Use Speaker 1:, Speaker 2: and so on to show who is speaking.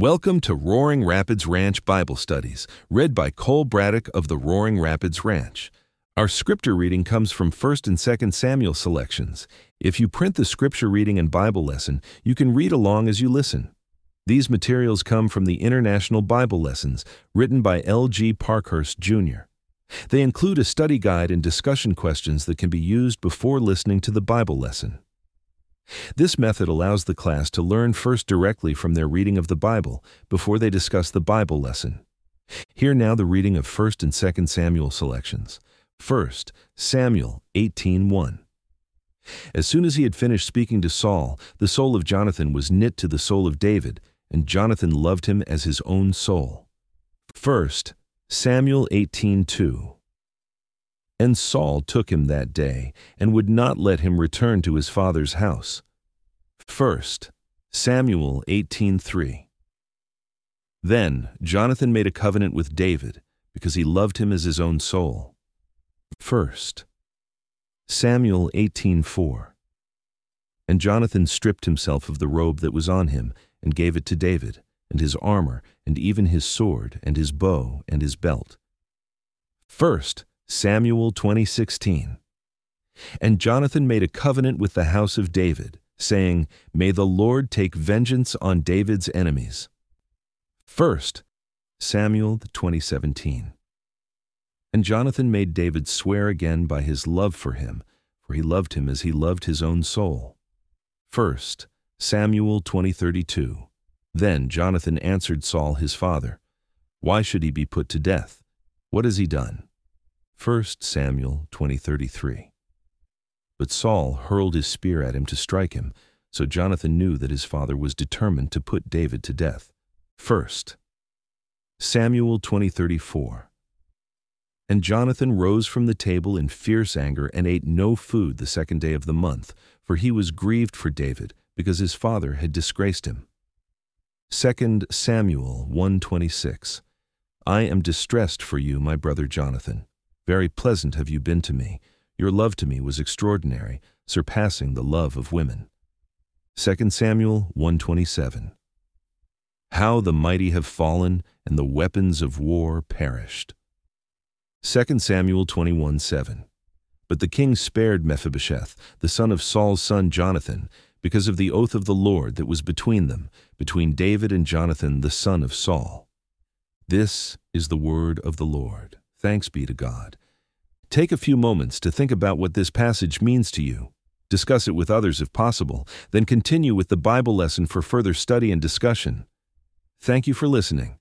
Speaker 1: Welcome to Roaring Rapids Ranch Bible Studies, read by Cole Braddock of the Roaring Rapids Ranch. Our scripture reading comes from 1st and 2nd Samuel selections. If you print the scripture reading and Bible lesson, you can read along as you listen. These materials come from the International Bible Lessons, written by L.G. Parkhurst, Jr. They include a study guide and discussion questions that can be used before listening to the Bible lesson. This method allows the class to learn first directly from their reading of the Bible before they discuss the Bible lesson. Hear now the reading of 1st and 2nd Samuel selections. 1 Samuel 18:1. As soon as he had finished speaking to Saul, the soul of Jonathan was knit to the soul of David, and Jonathan loved him as his own soul. 1 Samuel 18:2. And Saul took him that day, and would not let him return to his father's house. 1 Samuel 18:3. Then Jonathan made a covenant with David, because he loved him as his own soul. 1 Samuel 18:4. And Jonathan stripped himself of the robe that was on him, and gave it to David, and his armor, and even his sword, and his bow, and his belt. 1 Samuel 20:16. And Jonathan made a covenant with the house of David, saying, May the Lord take vengeance on David's enemies. 1 Samuel 20:17. And Jonathan made David swear again by his love for him, for he loved him as he loved his own soul. 1 Samuel 20:32. Then Jonathan answered Saul his father, Why should he be put to death? What has he done? 1 Samuel 20:33. But Saul hurled his spear at him to strike him, so Jonathan knew that his father was determined to put David to death. 1 Samuel 20:34. And Jonathan rose from the table in fierce anger and ate no food the second day of the month, for he was grieved for David, because his father had disgraced him. 2 Samuel 1:26. I am distressed for you, my brother Jonathan. Very pleasant have you been to me. Your love to me was extraordinary, surpassing the love of women. 2 Samuel 1:27. How the mighty have fallen, and the weapons of war perished. 2 Samuel 21:7. But the king spared Mephibosheth, the son of Saul's son Jonathan, because of the oath of the Lord that was between them, between David and Jonathan the son of Saul. This is the word of the Lord. Thanks be to God. Take a few moments to think about what this passage means to you. Discuss it with others if possible, then continue with the Bible lesson for further study and discussion. Thank you for listening.